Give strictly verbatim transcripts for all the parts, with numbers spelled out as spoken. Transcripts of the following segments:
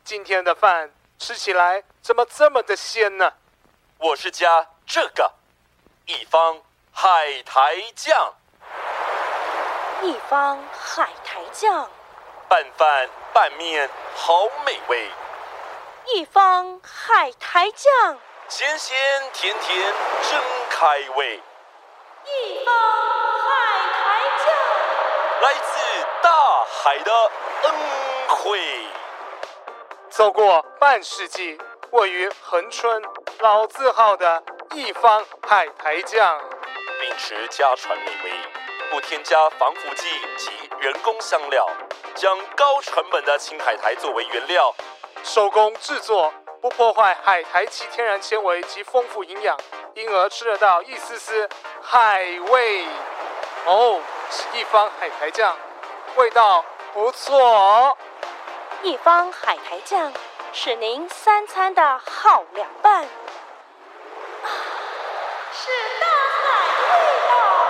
今天的饭吃起来怎么这么的鲜呢？ 我是加这个一方海苔酱， 一方海苔酱， 拌饭拌面好美味， 一方海苔酱， 咸咸甜甜真开胃， 一方海苔酱， 来自大海的恩惠。 走过半世纪，位于恒春老字号的一方海苔酱， 秉持家传美味，不添加防腐剂及人工香料，将高成本的青海苔作为原料， 手工制作，不破坏海苔其天然纤维及丰富营养，因而吃得到一丝丝海味。哦，是一方海苔酱，味道不错哦。 一方海苔酱是您三餐的好凉拌，啊，是大海味道。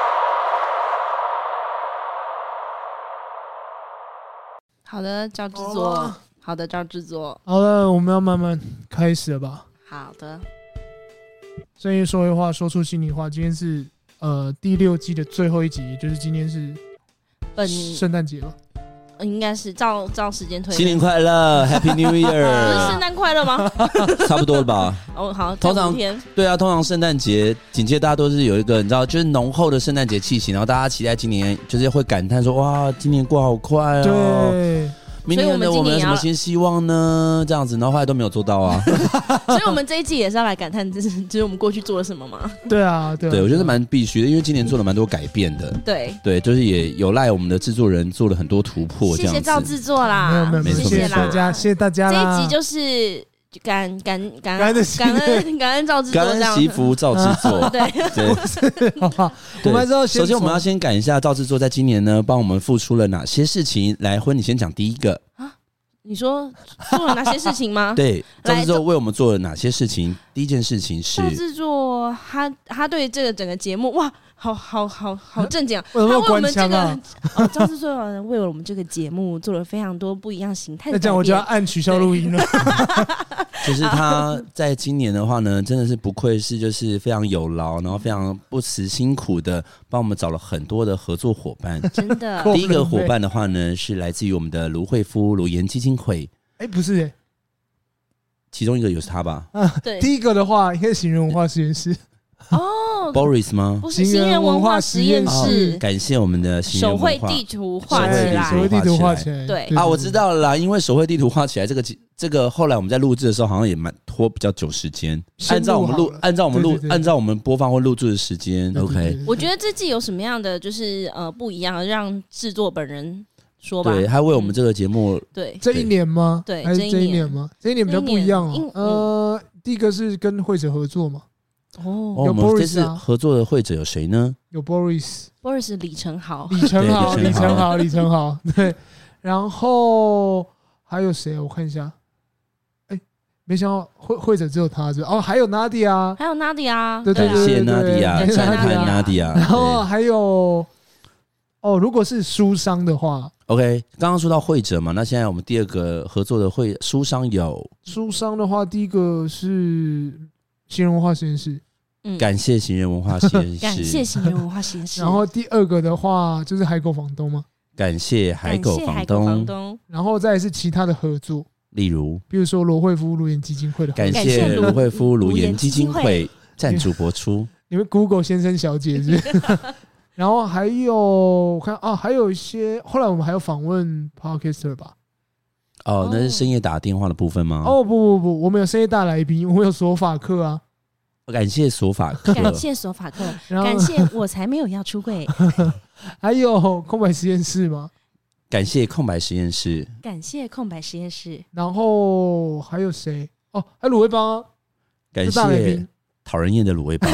好的，赵制作。哦，好的，赵制作。 好了，我们要慢慢开始了吧？ 好的。 深夜说会话，说出心里话。今天是呃第六季的最后一集，也就是今天是本圣诞节了。 应该是照照时间推。 新年快乐 ，Happy New Year！ 不是圣诞快乐吗？ 差不多了吧？ 哦，好， 通常对啊，通常圣诞节紧接大家都是有一个你知道，就是浓厚的圣诞节气息，然后大家期待今年就是会感叹说，哇，今年过好快哦。 对。 明年的我们有什么新希望呢？这样子，然后后来都没有做到啊。 所以我们这一季也是要来感叹，就是就是我们过去做了什么吗？ 对啊，对啊， 对，我觉得蛮必须的，因为今年做了蛮多改变的。 对对，就是也有赖我们的制作人做了很多突破，这样子。 谢谢赵制作啦， 没有没有没有，谢谢大家，谢谢大家啦。 这一集就是感感感感恩感恩感恩赵制作， 感恩惜福赵制作。对对，好不好？我们知道， 首先我们要先感一下赵制作在今年呢，帮我们付出了哪些事情。来，婚你先讲第一个啊。 你说做了哪些事情吗？ 对，赵制作为我们做了哪些事情？第一件事情是赵制作，他他对这个整个节目，哇，好好好好正经啊！ 他为我们这个， 啊、 哦，赵制作为了我们这个节目做了非常多不一样形态的改变。 那这样我就要按取消录音了。 就是他在今年的话呢，真的是不愧是就是非常有劳，然后非常不辞辛苦的帮我们找了很多的合作伙伴。 真的， 第一个伙伴的话呢，是来自于我们的卢慧夫卢颜基金会。 哎，不是哎， 其中一个有是他吧？ 啊，对，第一个的话应该是行人文化实验室。 哦 ，Boris 吗？ 不是行人文化实验室。 哦，感谢我们的行人文化手绘地图画起来， 手绘地图画起来。 对啊，我知道了啦，因为手绘地图画起来这个这个，后来我们在录制的时候好像也蛮拖比较久时间。按照我们录，按照我们录，按照我们播放或录制的时间 ，OK。 我觉得这季有什么样的就是呃不一样，让制作本人说吧。 对，他为我们这个节目， 嗯，对这一年吗？ 对， 还是这一年吗？这一年比较不一样哦。呃，第一个是跟会者合作嘛。 哦， 有 Boris 啊。这次合作的会者有谁呢？ 有 Boris，Boris 李承豪， 李承豪，李承豪，李承豪。对，然后还有谁？我看一下。哎，没想到会会者只有他是哦，还有 Nadia， 还有 Nadia， 对对对， 谢谢 Nadia， 赞叹 Nadia。 然后还有哦，如果是书商的话 ，OK， 刚刚说到会者嘛，那现在我们第二个合作的会书商有书商的话，第一个是行人文化实验室， 嗯， 感谢行人文化实验室， 感谢行人文化实验室。 然后第二个的话就是海狗房东嘛， 感谢海狗房东， 然后再来是其他的合作， 例如比如说罗慧夫卢颜基金会的合作， 感谢罗慧夫卢颜基金会赞助播出， 你们 Google 先生小姐是不是？然后还有我看啊，还有一些后来我们还有访问 Podcaster 吧。 哦，那是深夜打电话的部分吗？ 哦，不不不，我们有深夜大来宾，我们有索法克啊。 感谢索法克， 感谢索法克，感谢我才没有要出柜。 还有空白实验室吗？ 感谢空白实验室， 感谢空白实验室。 然后还有谁？哦，还有卤味帮啊。 感谢讨人厌的卤味帮。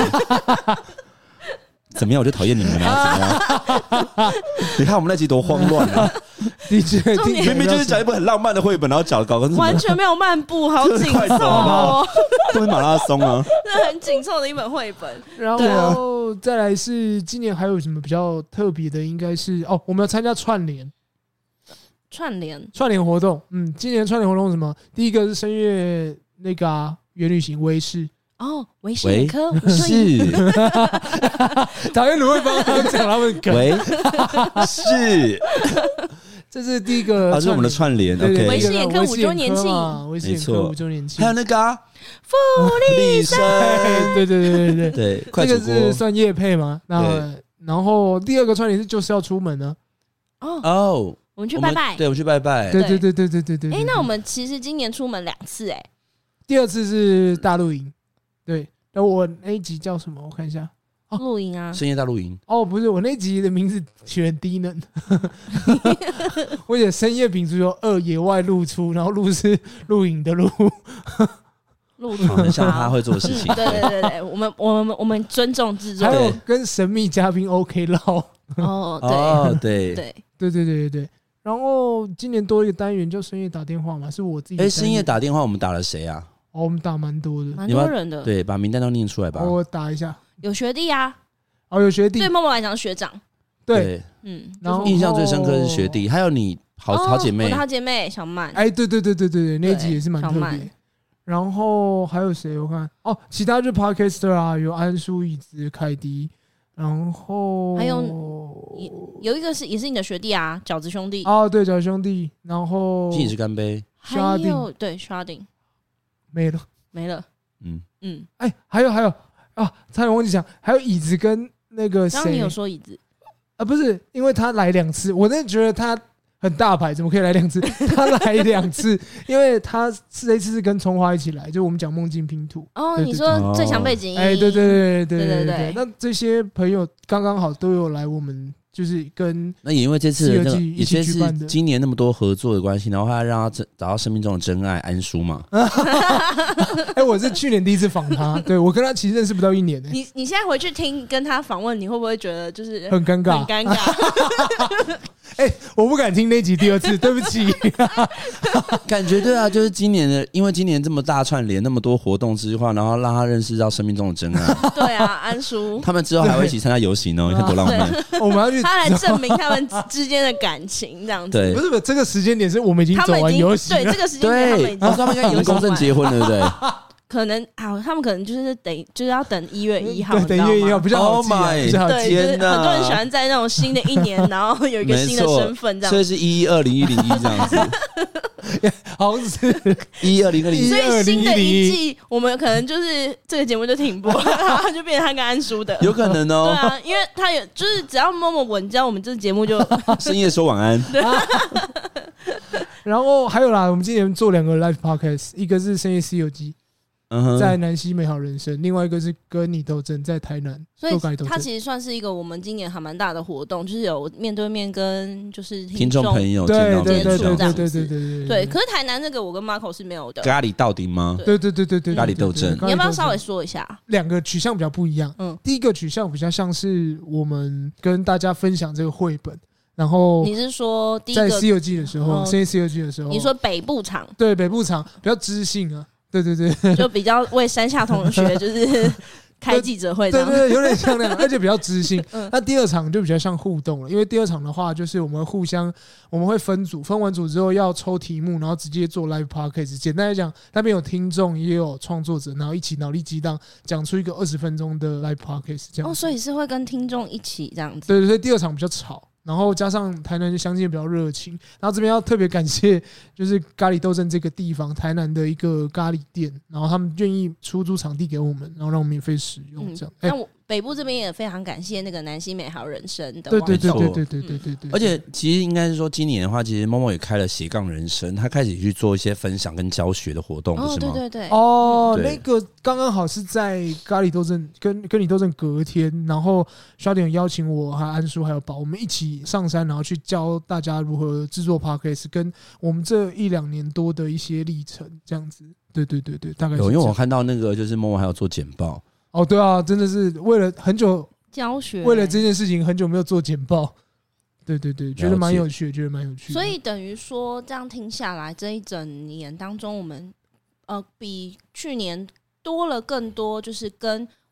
怎么样？我就讨厌你们啊！怎么样？你看我们那集多慌乱啊！ 的确， 明明就是讲一部很浪漫的绘本，然后讲搞个完全没有漫步，好紧凑哦， 都是马拉松啊！ 这很紧凑的一本绘本。 然后再来是今年还有什么比较特别的？应该是哦，我们要参加串联。 串联串联活动，嗯，今年串联活动是什么？第一个是声乐那个啊，原旅行微视哦，维视喂眼科是讨厌卢慧芳刚刚讲他们梗， 喂是， 这是第一个， 啊，这是我们的串联对对 ，OK， 维视眼科五周年庆维视眼科五周年庆， 还有那个啊， 傅立生， 对对对对对对，快这煮锅个是算业配吗？那然后第二个串联是就是要出门呢， 哦， 哦， 我们去我们拜拜。 对，我们去拜拜， 对对对对对对对。 哎，那我们其实今年出门两次，哎， 第二次是大露营，对，那我那一集叫什么？我看一下。 露营啊， 深夜大露营， 哦，不是，我那集的名字取很低能，我写深夜丙足有二野外露出，然后露是露营的露， 露好很像他会做的事情。 对对对对，我们我们我们尊重制作还有对跟神秘嘉宾 OK 唠， 哦， 哦， 对对， 对， 对对对对对。然后今年多一个单元叫深夜打电话嘛，是我自己的单哎， 元。 深夜打电话，我们打了谁啊？ 哦，我们打蛮多的， 蛮你们多人的， 对，把名单都念出来吧。 我打一下。 有学弟啊， 哦，有学弟对，默默来讲是学长， 对，， 嗯， 然后印象最深刻是学弟，还有你好哦好姐妹我的，好姐妹小曼， 哎，对对对对对对，那一集也是蛮特别小曼。 然后还有谁？我看哦，其他就 Podcaster 啊，有安舒、椅子、凯迪，然后还有有一个是也是你的学弟啊，饺子兄弟， 哦，对，小兄弟，然后敬你是干杯， 还有对 Sharding 没了。 没了， 嗯， 嗯， 哎，还有还有啊，差点忘记讲，还有椅子跟那个谁刚刚你有说椅子， 啊？不是，因为他来两次，我真的觉得他很大牌，怎么可以来两次？他来两次，因为他这一次是跟葱花一起来，就我们讲梦境拼图。 哦， 对对你说最强背景音， 哎，对对对对对对对对对。那这些朋友刚刚好都有来我们，就是跟那也因为这次的那个， 西游记一起也这次举办的今年那么多合作的关系，然后他让他真找到生命中的真爱安舒嘛。 哎，我是去年第一次访他，对我跟他其实认识不到一年呢， 你你现在回去听跟他访问，你会不会觉得就是很尴尬很。尴尬？ 哎，我不敢听那集第二次，对不起。 感觉对啊，就是今年的，因为今年这么大串联，那么多活动之后，然后让他认识到生命中的真爱。 对啊，安叔， 他们之后还会一起参加游行哦，你看多浪漫。 我们要去， 他来证明他们之间的感情，这样子。 对不是不是，这个时间点是我们已经走完他们已经游戏了对这。个时间点，他们对， 已他说他们应该已经公证结婚了，对不对可能好，他们可能就是等，就是要等一月一号， 对，等一月一号比较好 ？Oh 记啊， my 比较好对， 记。 就是天哪很多人喜欢在那种新的一年，然后有一个新的身份这样。 所以是一一二零一零一这样子， 好像是一一二零二零一所以新的一一季，我们可能就是这个节目就停播，然后就变成他跟安叔的。 有可能对哦。 啊，因为他有就是只要默默稳交，我们这个节目就深夜说晚安， 然后还有啦，我们今年做两个 live podcast，一个是深夜西游记， 嗯哼， 在南溪美好人生，另外一个是跟你斗争，在台南所以做咖喱斗争。 它其实算是一个我们今年还蛮大的活动，就是有面对面跟就是听众朋友见到对对对接触这样对对对子对对对。可是台南那个我跟 Marco 是没有的， 咖喱到底吗？ 对对对对对， 咖喱斗争你要不要稍微说一下？ 两个取向比较不一样？ 嗯， 第一个取向比较像是我们跟大家分享这个绘本，然后你是说第一个在《西游记》的时候， 哦深夜《西游记》的时候， 你说北部场对北部场比较知性啊，对对对， 就比较为山下同学就是开记者会这样， 对对，有点像那样，而且比较知性嗯。 那第二场就比较像互动了，因为第二场的话，就是我们互相我们会分组，分完组之后要抽题目，然后直接做 live podcast。简单来讲，那边有听众也有创作者，然后一起脑力激荡，讲出一个二十分钟的 live podcast 这样。 哦，所以是会跟听众一起这样子。 对对对，第二场比较吵。然后加上台南的乡亲比较热情，然后这边要特别感谢，就是咖喱斗争这个地方，台南的一个咖喱店，然后他们愿意出租场地给我们，然后让我们免费使用，这样。哎那我北部这边也非常感谢那个南溪美好人生的对对对没错对对对对对对。 而且其实应该是说，今年的话，其实默默也开了斜杠人生，他开始去做一些分享跟教学的活动，不哦， 是吗？ 对对对， 哦， 对那个刚刚好是在咖喱斗争跟跟你斗争隔天，然后小点邀请我还有安叔还有宝，我们一起上山，然后去教大家如何制作 podcast，跟我们这一两年多的一些历程，这样子。对对对对，大概是有，因为这样我看到那个就是默默还有做简报， 哦，对啊，真的是为了很久， 教学为了这件事情很久没有做简报。对对对，觉得蛮了解有趣的，觉得蛮有趣的。 所以等于说，这样听下来，这一整年当中，我们呃比去年多了更多，就是跟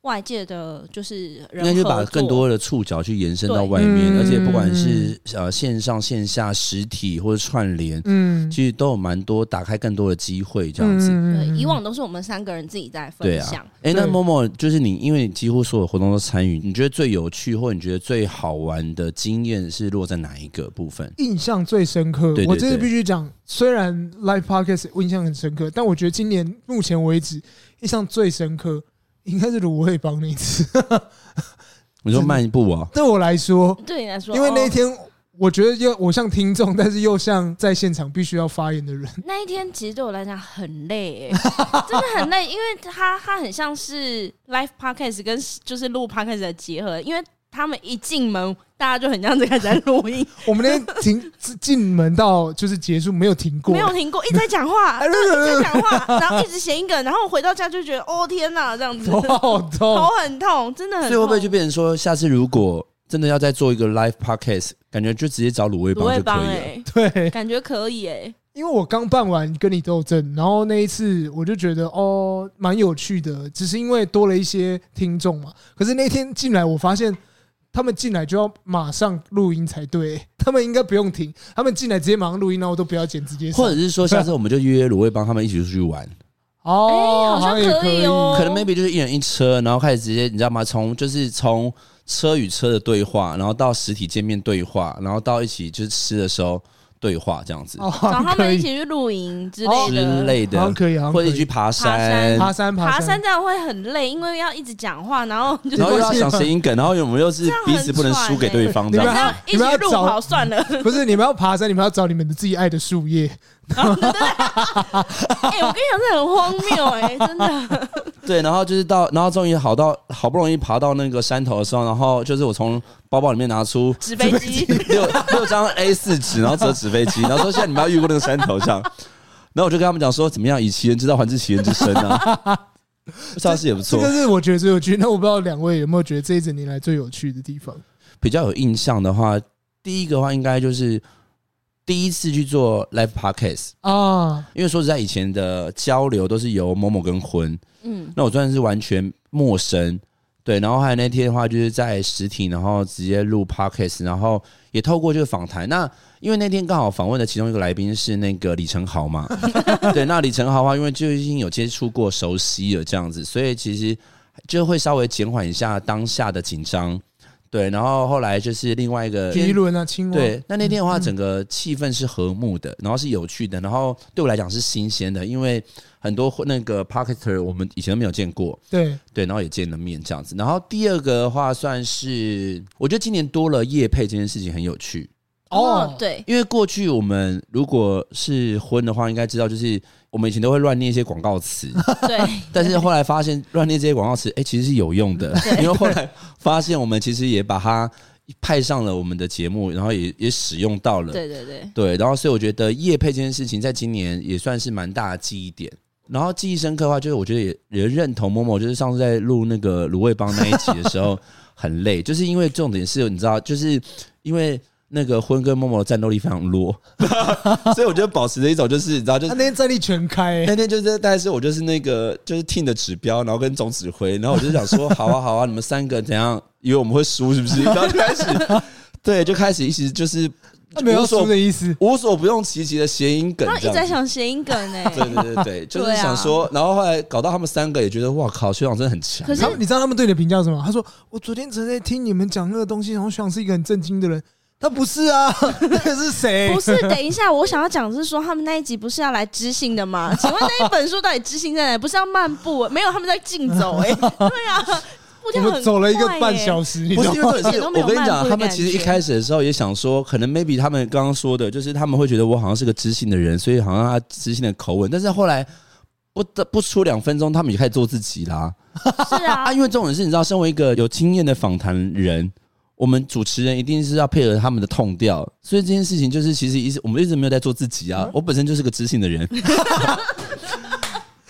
外界的就是人应该就把更多的触角去延伸到外面，而且不管是呃线上、线下、实体或者串联，嗯，其实都有蛮多打开更多的机会这样子。 对，以往都是我们三个人自己在分享。 哎、啊，那默默就是你，因为你几乎所有活动都参与，你觉得最有趣或你觉得最好玩的经验是落在哪一个部分？ 印象最深刻，对对对，我真的必须讲，虽然 Live Podcast 我印象很深刻，但我觉得今年目前为止印象最深刻。应该是芦荟帮那一次， 你说漫步啊？ 对我来说， 对你来说， 因为那一天我觉得又我像听众，但是又像在现场必须要发言的人。 那一天其实对我来讲很累、欸，真的很累，因为它它很像是 Live Podcast 跟就是录 Podcast 的结合，因为他们一进门，大家就很像在开始在录音。 我们那天停进门到就是结束没有停过， 没有停过，一直在讲话，对，一直在讲话，然后一直谐音梗，然后回到家就觉得哦天哪，这样子， 头好痛， 头很痛，真的很痛。 所以会不会就变成说，下次如果真的要再做一个 live podcast， 感觉就直接找芦荟帮就可以了？欸、 对， 感觉可以哎、欸。 因为我刚办完跟你斗阵，然后那一次我就觉得哦蛮有趣的，只是因为多了一些听众嘛。可是那天进来，我发现他们进来就要马上录音才对，他们应该不用停，他们进来直接马上录音，然后都不要剪，直接上。 或者是说，下次我们就约芦荟帮他们一起出去玩。 哦、 欸，好像也可以哦。 可能 maybe 就是一人一车，然后开始直接你知道吗？从就是从车与车的对话，然后到实体见面对话，然后到一起就是吃的时候对话这样子， 哦、 找他们一起去露营之类的， 之类的， 好像可以， 或者去爬山， 爬山， 爬山这样会很累，因为要一直讲话，然后就然后又要想谐音梗，然后我们又是彼此不能输给对方， 你们要一起录好算了， 不是你们要爬山，你们要找你们的自己爱的树叶。 哦、对对对，哎、欸，我跟你讲，这很荒谬哎、欸，真的。 对，然后就是到，然后终于好到好不容易爬到那个山头的时候，然后就是我从包包里面拿出纸飞机六六张 A 四 纸，然后折纸飞机，然后说现在你们要越过那个山头这样，然后我就跟他们讲说，怎么样，以其人之道还治其人之身啊，上次也不错。 这个是我觉得最有趣。那我不知道两位有没有觉得这一整年来最有趣的地方？ 比较有印象的话，第一个话应该就是第一次去做 live podcast 啊，因为说实在，以前的交流都是由某某跟婚，嗯，那我真的是完全陌生，对，然后还有那天的话，就是在实体，然后直接录 podcast， 然后也透过这个访谈。那因为那天刚好访问的其中一个来宾是那个李承豪嘛，对，那李承豪的话，因为就已经有接触过、熟悉了这样子，所以其实就会稍微减缓一下当下的紧张。对，然后后来就是另外一个皮轮啊，青蛙。 对，那那天的话，整个气氛是和睦的，然后是有趣的，然后对我来讲是新鲜的，因为很多那个 Podcaster 我们以前都没有见过， 对对，然后也见了面这样子。然后第二个的话，算是我觉得今年多了业配这件事情很有趣。 哦，对， 因为过去我们如果是婚的话，应该知道就是我们以前都会乱念一些广告词， 对。 但是后来发现乱念这些广告词，哎、欸，其实是有用的，因为后来发现我们其实也把它派上了我们的节目，然后也也使用到了， 对对对对。然后所以我觉得业配这件事情，在今年也算是蛮大的记忆点。然后记忆深刻的话，就是我觉得也也认同某某，就是上次在录那个芦荟帮那一集的时候很累，就是因为重点是你知道，就是因为。那个婚跟某某的战斗力非常弱，所以我就保持着一种就是你知道，就是他那天战力全开、欸， 那天就是大概是我就是那个就是 team 的指标，然后跟总指挥，然后我就想说好啊好啊，你们三个怎样？以为我们会输是不是？然后就开始对，就开始一直就是没有输的意思， 无所不用其极的谐音梗， 他一直在想谐音梗哎、欸， 对对对对，就是想说，啊、然后后来搞到他们三个也觉得哇靠，学长真的很强。 可是你知道他们对你的评价是什么？他说我昨天只在听你们讲那个东西，然后学长是一个很震惊的人。他不是啊，那个是谁？ 不是，等一下，我想要讲的是说，他们那一集不是要来知性的吗？请问那一本书到底知性在哪？不是要漫步？没有，他们在竞走哎、欸。对啊， 我们走了一个半小时，你知道吗？ 不是，因为是我跟你讲，他们其实一开始的时候也想说，可能 maybe 他们刚刚说的，就是他们会觉得我好像是个知性的人，所以好像他知性的口吻，但是后来不不出两分钟，他们也开始做自己啦。 是啊， 啊，因为这种人是你知道，身为一个有经验的访谈人。我们主持人一定是要配合他们的痛调，所以这件事情就是其实一直我们一直没有在做自己啊。我本身就是个知性的人，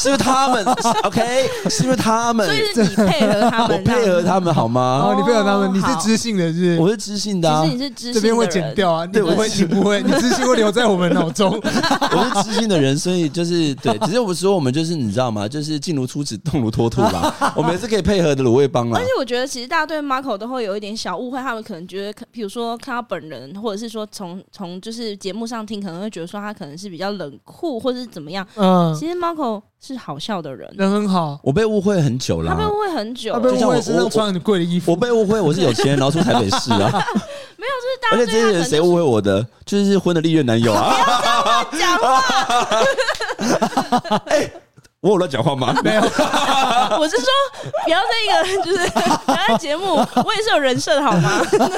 是不是他们 ？OK， 是不是他们？ 所以是你配合他们， 我配合他们好吗？ 哦，你配合他们，你是知性的，是？ 我是知性的、啊， 其实你是知性的人， 这边会剪掉啊，你不会，你不会，你知性会留在我们脑中。 我是知性的人，所以就是对，只是我说我们就是你知道吗？就是静如出子，动如脱兔啦。我们也是可以配合的卤味帮啦。 而且我觉得其实大家对 Marco 都会有一点小误会，他们可能觉得，比如说看到本人，或者是说从从就是节目上听，可能会觉得说他可能是比较冷酷，或者是怎么样。嗯，其实 Marco 是好笑的人， 人很好。 我被误会很久了， 他被误会很久， 他被误会身上穿很贵的衣服。 我被误会我是有钱人，然后出台北市啊。 没有，就是大家。 而且这些人谁误会我的？就是婚的历任男友啊！ 不要这样讲话。哎。我有乱讲话吗？ 没有， 我是说，不要在一个就是不要在节目，我也是有人设的好吗？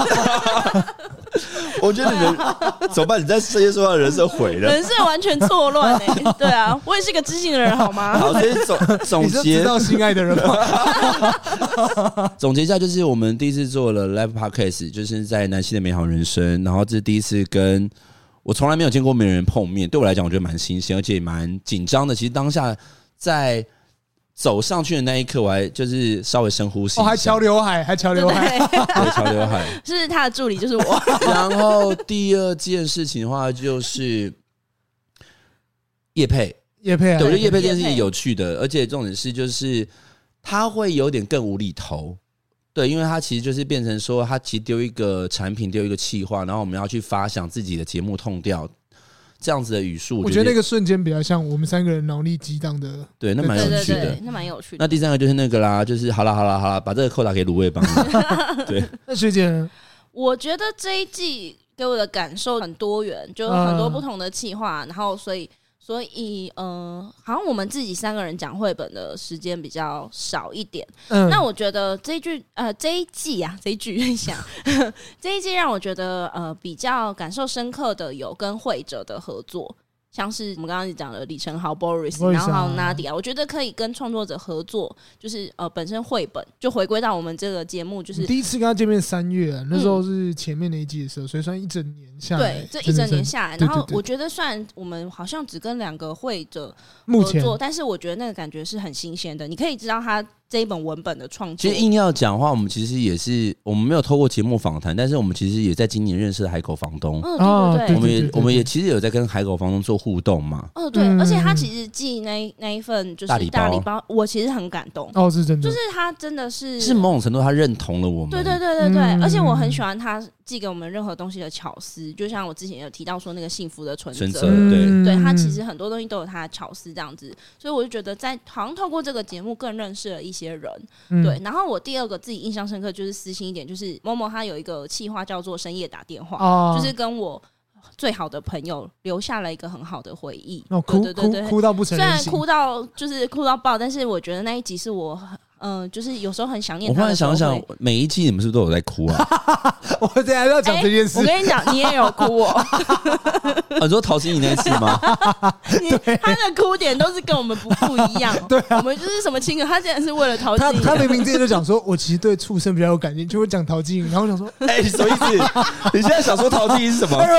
我觉得你们怎么办？你在世界说的人设毁了， 人设完全错乱哎！对啊，我也是个知性的人好吗？ 好，所以总总结， 知道心爱的人吗？ 总结一下，就是我们第一次做了 Live Podcast， 就是在南希的美好人生，然后这是第一次跟我从来没有见过没人碰面，对我来讲，我觉得蛮新鲜，而且也蛮紧张的。其实当下。在走上去的那一刻，我还就是稍微深呼吸， 哦，还翘刘海，还翘刘海， 对，翘刘海， 是他的助理，就是我。 然后第二件事情的话，就是业配， 业配、啊， 对，我觉得业配这件事情有趣的，而且重点是就是他会有点更无厘头，对，因为他其实就是变成说，他其实丢一个产品，丢一个企划，然后我们要去发想自己的节目痛调。这样子的语速， 我觉得那个瞬间比较像我们三个人脑力激荡的， 对，那蛮有趣的， 对对对，那蛮有趣的。 那第三个就是那个啦，就是好啦好啦好啦，把这个扣打给卤味帮。对， 那学姐呢， 我觉得这一季给我的感受很多元，就很多不同的企划，嗯、然后所以所以呃，好像我们自己三个人讲绘本的时间比较少一点。嗯，那我觉得这一句呃这一季啊这一句想这一季让我觉得呃比较感受深刻的有跟绘者的合作。像是我们刚刚讲的李承豪 Boris， 然后还有 Nadia， 我觉得可以跟创作者合作，就是呃本身绘本就回归到我们这个节目，就是第一次跟他见面三月、啊，那时候是前面那一季的时候，所以算一整年下来。 对，这一整年下来，然后我觉得虽然我们好像只跟两个绘者合作，但是我觉得那个感觉是很新鲜的。你可以知道他这一本文本的创作。 其实硬要讲话，我们其实也是我们没有透过节目访谈，但是我们其实也在今年认识了海口房东。 嗯，对对对， 我们也我们也其实有在跟海口房东做互动嘛。 哦，对，而且他其实寄那那一份就是大礼 包, 大礼包，我其实很感动。 哦，是真的， 就是他真的是是某种程度他认同了我们。 对对对对对，嗯、而且我很喜欢他寄给我们任何东西的巧思，就像我之前有提到说那个幸福的存折， 对对，他其实很多东西都有他的巧思这样子，所以我就觉得在好像透过这个节目更认识了一些人。嗯、对，然后我第二个自己印象深刻就是私心一点，就是某某他有一个企划叫做深夜打电话，哦、就是跟我最好的朋友留下了一个很好的回忆。 哦，哭对对对哭哭到不成人形， 虽然哭到就是哭到爆，但是我觉得那一集是我嗯、呃，就是有时候很想念他的。 我忽然想想，每一季你们是不是都有在哭啊？ 我等一下要讲这件事、 欸。我跟你讲，你也有哭哦。 啊、你说陶晶莹那一次吗？ 他的哭点都是跟我们不不一样。 对、啊， 我们就是什么亲人，他竟然是为了陶晶莹。 他他明明之前就讲说，我其实对畜生比较有感情，就会讲陶晶莹。然后我想说， 哎、欸，什么意思？你现在想说陶晶莹是什么？哎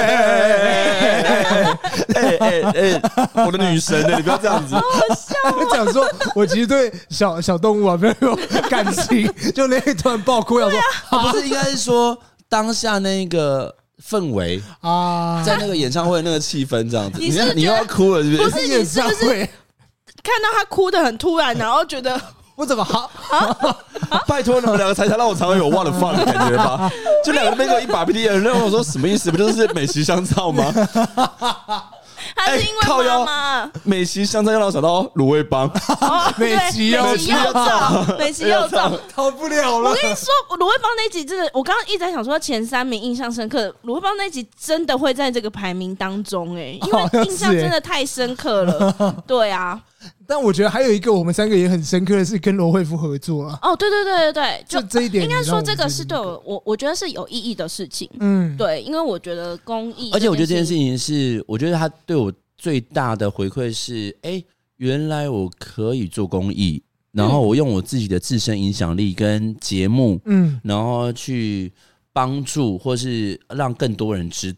哎哎，我的女神呢？你不要这样子。 好好笑、哦。 讲说，我其实对小小动物啊比较有感情，就那一突然爆哭，想说， 啊、不是应该是说当下那个氛围啊，在那个演唱会那个气氛这样子，你是你又要哭了，是不是？ 不是，你是不是看到他哭得很突然，然后觉得我怎么好？ 拜托你们两个才想让我常有忘了放的感觉吧？就两个人被我一把鼻涕眼泪，我说什么意思？不就是美食香皂吗？ 他是因为妈妈美琪香皂要让我想到卤味帮， 美琪又燥，美琪又燥， 逃不了了。 我跟你说，卤味帮那集真的，我刚刚一直在想说前三名印象深刻，卤味帮那集真的会在这个排名当中哎、欸，因为印象真的太深刻了。对啊。 但我觉得还有一个我们三个也很深刻的是跟罗慧夫合作啊。 哦，对对对对对， 就这一点， 应该说这个是对我我我觉得是有意义的事情。嗯，对，因为我觉得公益， 而且我觉得这件事情是，我觉得他对我最大的回馈是，哎、欸，原来我可以做公益，然后我用我自己的自身影响力跟节目，嗯，然后去帮助或是让更多人知道。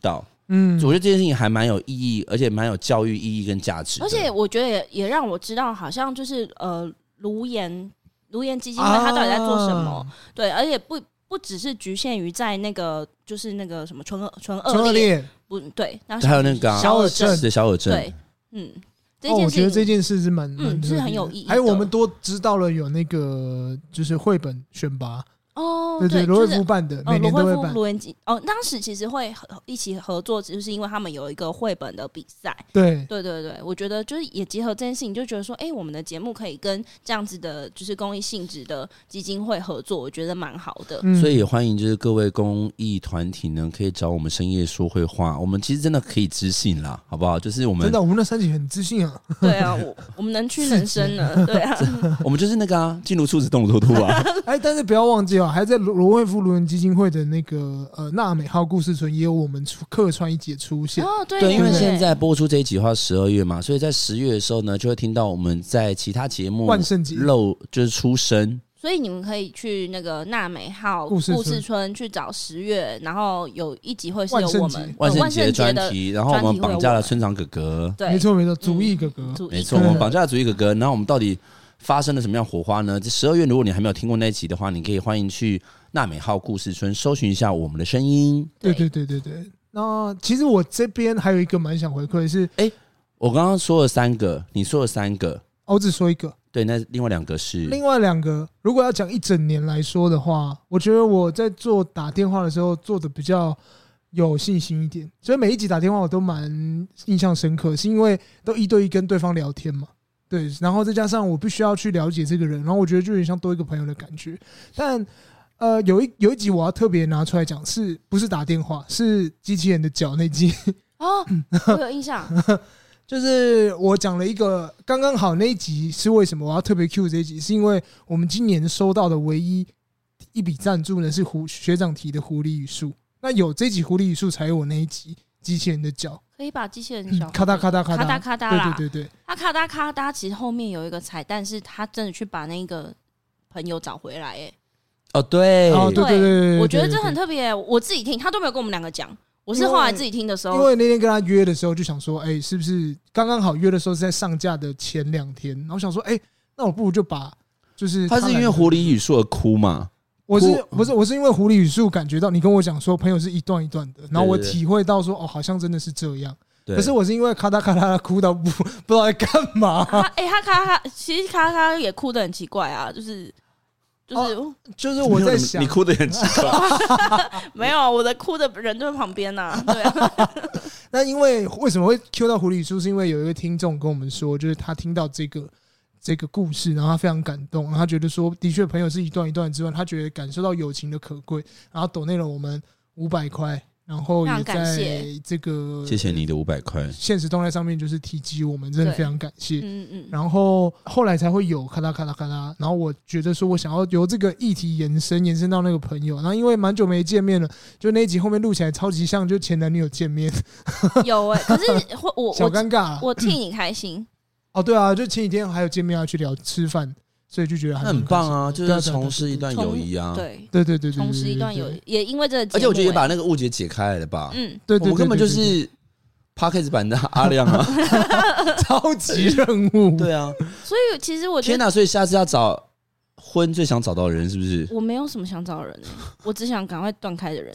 嗯，我觉得这件事情还蛮有意义，而且蛮有教育意义跟价值的。 而且我觉得 也, 也让我知道，好像就是呃，卢研卢研基金会它到底在做什么？啊、对，而且不不只是局限于在那个就是那个什么纯纯恶劣，不对，然后还有那个、啊、 小尔镇的小尔镇， 对，嗯。 哦，我觉得这件事是蛮嗯是很有意义的。 还有我们多知道了有那个就是绘本选拔哦， 对对，罗慧夫办的，每年都会办。 罗文吉哦，当时其实会一起合作，就是因为他们有一个绘本的比赛。 对对对对，我觉得就是也结合这件事情，就觉得说，哎、欸，我们的节目可以跟这样子的，就是公益性质的基金会合作，我觉得蛮好的。 嗯、所以也欢迎就是各位公益团体呢，可以找我们深夜说会话，我们其实真的可以知性啦，好不好？就是我们真的，我们那三集很知性啊。 对啊，我我们能屈能伸了，对啊， 我们就是那个啊，进入处子动突突啊。 哎，但是不要忘记哦，还在罗慧夫卢文基金会的那个呃纳美号故事村也有我们客串一节出现哦，对对，因为现在播出这一集的话十二月嘛，所以在十月的时候呢，就会听到我们在其他节目万圣节漏就是出声， 所以你们可以去那个纳美号故事村去找十月，然后有一集会是有我们万圣节专题，然后我们绑架了村长哥哥， 对， 没错没错，主义哥哥， 嗯、 没错，我们绑架了主义哥哥，然后我们到底发生了什么样火花呢？这十二月，如果你还没有听过那一集的话，你可以欢迎去纳美号故事村搜寻一下我们的声音。 对对对对对。那其实我这边还有一个蛮想回馈的是， 哎、欸，我刚刚说了三个，你说了三个， 哦、我只说一个。 对，那另外两个是另外两个。如果要讲一整年来说的话，我觉得我在做打电话的时候做的比较有信心一点，所以每一集打电话我都蛮印象深刻，是因为都一对一跟对方聊天嘛。对，然后再加上我必须要去了解这个人，然后我觉得就有点像多一个朋友的感觉。但呃，有一有一集我要特别拿出来讲，是不是打电话？是机器人的脚那集哦，我有印象。 就是我讲了一个刚刚好那一集是为什么我要特别 cue 这一集，是因为我们今年收到的唯一一笔赞助呢是胡学长提的狐狸语速，那有这一集狐狸语速才有我那一集机器人的脚。 可以把机器人的脚、嗯、 咔嗒咔嗒咔嗒咔嗒啦， 对对对对， 他咔嗒咔嗒，其实后面有一个彩蛋，是他真的去把那个朋友找回来，哎， 哦对， 哦对对 对, 对, 对， 我觉得这很特别，我自己听，他都没有跟我们两个讲，我是后来自己听的时候， 因为那天跟他约的时候就想说，哎、欸，是不是刚刚好约的时候是在上架的前两天，然后想说，哎、欸，那我不如就把就是他是因为狐狸语速而哭嘛。 我是不是我是因为狐狸语速感觉到你跟我讲说朋友是一段一段的，然后我体会到说哦好像真的是这样，可是我是因为咔嗒咔嗒哭到不不知道在干嘛。 哎、欸，他咔咔其实咔咔也哭得很奇怪啊，就是就是、哦、 就是我在想你哭得很奇怪， 没有我的哭的人就在旁边呐、啊，对啊。 那因为为什么会 Q 到狐狸语速，是因为有一个听众跟我们说，就是他听到这个。这个故事，然后他非常感动，然后他觉得说，的确朋友是一段一段之外，他觉得感受到友情的可贵，然后抖内了我们五百块，然后也在这个谢谢你的五百块现实动态上面就是提及我们，真的非常感谢。 嗯嗯， 然后后来才会有咔啦咔啦咔啦，然后我觉得说我想要由这个议题延伸延伸到那个朋友，然后因为蛮久没见面了，就那一集后面录起来超级像就前男女友见面， 有哎、欸，可是我小尴尬了， 我替你开心。 哦，对啊，就前几天还有见面要去聊吃饭，所以就觉得还很棒啊，就是重拾一段友谊啊， 对对对对， 重拾一段友谊，也因为这个， 而且我觉得也把那个误解解开来了吧， 嗯， 对对， 我们根本就是 Podcast 版的阿亮啊， 超级任务， 对啊， 所以其实我觉得天哪，所以下次要找婚最想找到的人是不是？ 我没有什么想找的人、欸，我只想赶快断开的人。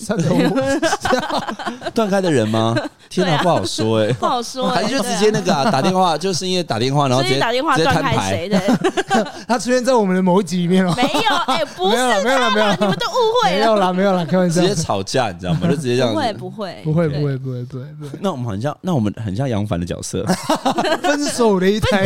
断开的人吗？天哪，不好说哎、欸， 不好说、欸， 还是就直接那个、啊、打电话，就深夜打电话，然后直接打电话断开谁的？ 他出现在我们的某一集里面了。 没有，哎、欸，不是， 没有了，没有了，没有了， 你们都误会了。 没有啦，没有啦，开玩笑。 直接吵架，你知道吗？就直接这样子。 不会，不会， 不会，不会，不会，不会，不会。 那我们很像，那我们很像杨凡的角色， 分手擂台。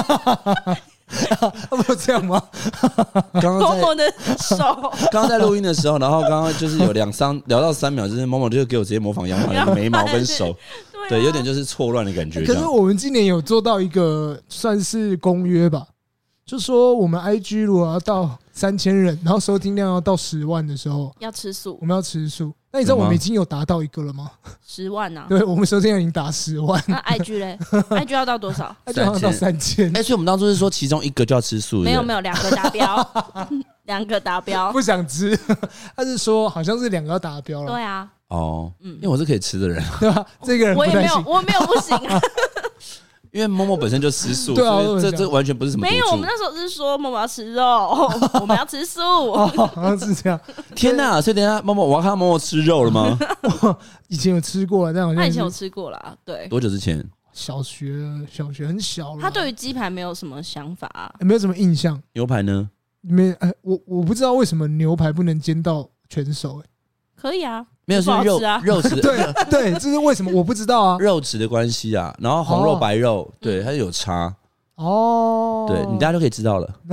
不是这样吗？ 刚刚某某的手， 刚刚在录音的时候，然后刚刚就是有两三聊到三秒，就是某某就给我直接模仿杨凡的眉毛跟手，对，有点就是错乱的感觉。 可是我们今年有做到一个算是公约吧，就说我们 I G 如果要到三千人，然后收听量要到十万的时候， 要吃素， 我们要吃素。那你知道我们已经有达到一个了吗？ 十万啊！ 对，我们收听量已经达十万。 那 I G 嘞 ？I G 要到多少 ？I G 好像到三千。 哎，所以我们当初是说其中一个就要吃素， 没有没有，两个达标，两个达标。 不想吃，他是说好像是两个要达标了。 对啊， 哦，嗯，因为我是可以吃的人， 对吧？这个人我也没有，我没有不行啊。 因为某某本身就吃素， 对啊， 所以这这完全不是什么。 没有，我们那时候是说某某要吃肉，我们要吃素。 哦，好像是这样。 天哪！所以等一下某某，我要看到某某吃肉了吗？ 以前有吃过，但好像他以前有吃过啦。对， 多久之前？ 小学，小学很小了。 他对于鸡排没有什么想法、啊， 没有什么印象。 牛排呢？ 没，哎，我我不知道为什么牛排不能煎到全熟、欸， 可以啊。 没有是肉啊，肉质对对，这是为什么我不知道啊， 肉质的关系啊，然后红肉白肉，对，它是有差哦， 对你大家都可以知道了。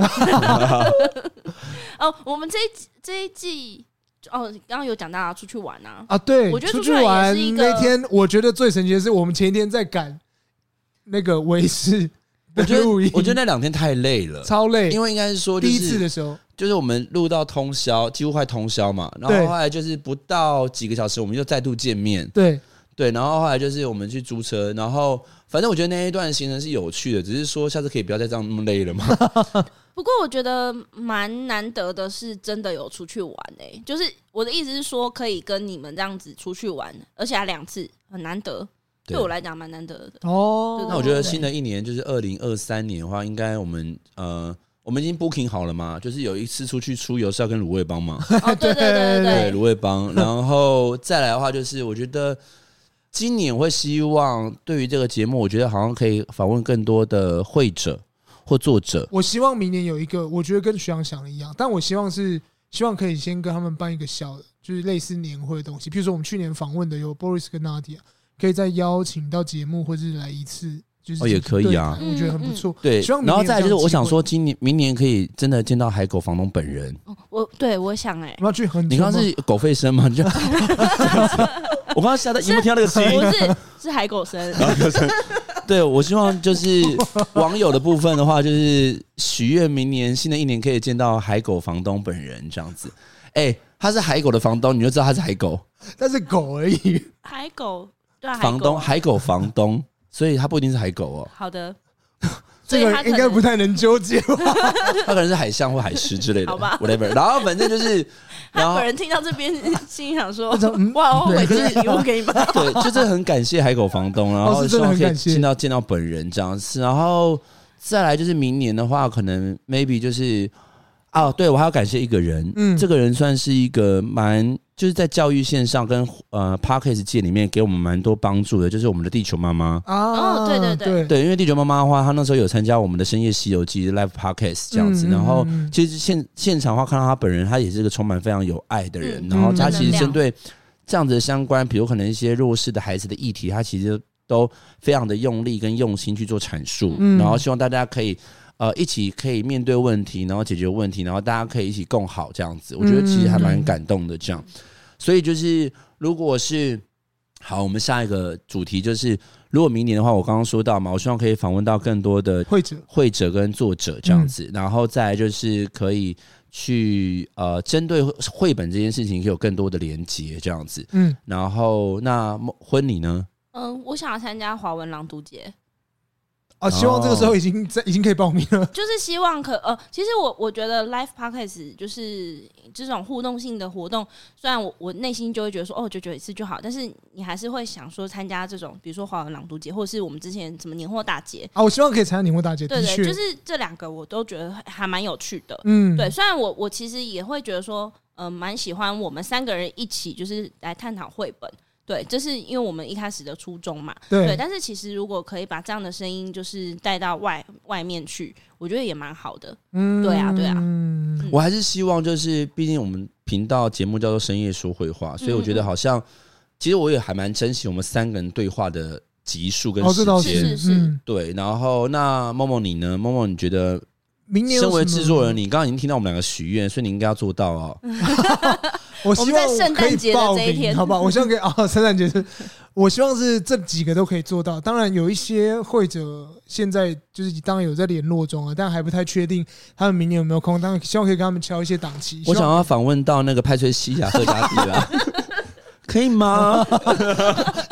哦，我们这一这一季哦，刚刚有讲到出去玩啊， 啊，对， 我觉得出去玩那天，我觉得最神奇的是我们前一天在赶那个维视的录音， 我觉得那两天太累了， 超累， 因为应该是说第一次的时候。 就是我们录到通宵，几乎快通宵嘛，然后后来就是不到几个小时，我们就再度见面。 对对，然后后来就是我们去租车，然后反正我觉得那一段行程是有趣的，只是说下次可以不要再这样那么累了嘛。 不过我觉得蛮难得的是真的有出去玩诶、欸，就是我的意思是说可以跟你们这样子出去玩，而且还两次，很难得。对我来讲蛮难得的哦。 那我觉得新的一年就是二零二三年的话，应该我们呃。我们已经 booking 好了嘛，就是有一次出去出游是要跟卤味帮嘛， 哦，对对对对， 卤味帮，然后再来的话就是我觉得今年我会希望对于这个节目，我觉得好像可以访问更多的会者或作者。 我希望明年有一个，我觉得跟徐阳想的一样，但我希望是希望可以先跟他们办一个小的，就是类似年会的东西，譬如说我们去年访问的有 Boris 跟 Nadia， 可以再邀请到节目或是来一次。就是哦，也可以啊， 我觉得很不错。 对， 希望然后再来就是我想说，今年、明年可以真的见到海狗房东本人。 哦、我对我想哎、欸， 我要去很。 你刚刚是狗吠声吗？你就我刚刚吓到，有没有听到那个声音？ 不是，是海狗声。 对，我希望就是网友的部分的话，就是许愿明年新的一年可以见到海狗房东本人这样子。哎、欸，他是海狗的房东，你就知道他是海狗， 但是狗而已。 海狗对啊， 房东海狗房东。所以他不一定是海狗哦。 好的， 这个应该不太能纠结吧。 他可能是海象或海狮之类的， 好吧 ，whatever。然后反正就是， 他本人听到这边心里想说：“哇，我回去礼物给你们。” 对，就是很感谢海狗房东，然后希望可以见到见到本人这样子。然后再来就是明年的话，可能 maybe 就是哦，对我还要感谢一个人，嗯，这个人算是一个蛮。就是在教育线上跟呃 Podcast 界里面给我们蛮多帮助的，就是我们的地球妈妈哦，对对对对，因为地球妈妈的话，她那时候有参加我们的深夜西游记 Live Podcast 这样子，嗯、然后其实现现场的话看到她本人，她也是一个充满非常有爱的人，嗯、然后她其实针对这样子的相关，比如可能一些弱势的孩子的议题，她其实都非常的用力跟用心去做阐述，嗯、然后希望大家可以。呃，一起可以面对问题，然后解决问题，然后大家可以一起共好这样子，我觉得其实还蛮感动的。这样，嗯、所以就是如果是好，我们下一个主题就是，如果明年的话，我刚刚说到嘛，我希望可以访问到更多的会者、 会者跟作者这样子，嗯、然后再来就是可以去呃，针对绘本这件事情，可以有更多的连结这样子。嗯，然后那婚礼呢？ 嗯，我想要参加华文朗读节。 啊，希望这个时候已经在、哦、已经可以报名了。 就是希望可呃，其实我我觉得 Live Podcast 就是这种互动性的活动，虽然我我内心就会觉得说哦，就就一次就好，但是你还是会想说参加这种，比如说华文朗读节，或者是我们之前什么年货大节啊，我希望可以参加年货大节。 对对，就是这两个我都觉得还蛮有趣的。嗯，对，虽然我我其实也会觉得说，呃，蛮喜欢我们三个人一起就是来探讨绘本。对，这是因为我们一开始的初衷嘛。对，对，但是其实如果可以把这样的声音就是带到外外面去，我觉得也蛮好的。嗯，对啊，对啊。嗯， 我还是希望就是，毕竟我们频道节目叫做深夜说绘话，所以我觉得好像，嗯、其实我也还蛮珍惜我们三个人对话的集数跟时间。 哦， 是是是。 对，然后那默默你呢？默默你觉得？ 明年身为制作人，你刚刚已经听到我们两个许愿，所以你应该要做到哦。 我希望圣诞节的这一天， 好不好？我希望可以啊，圣诞节是，我希望是这几个都可以做到。当然，有一些会者现在就是当然有在联络中啊，但还不太确定他们明年有没有空。当然，希望可以跟他们敲一些档期。 我想要访问到那个派翠西亚赫加迪啦。可以吗？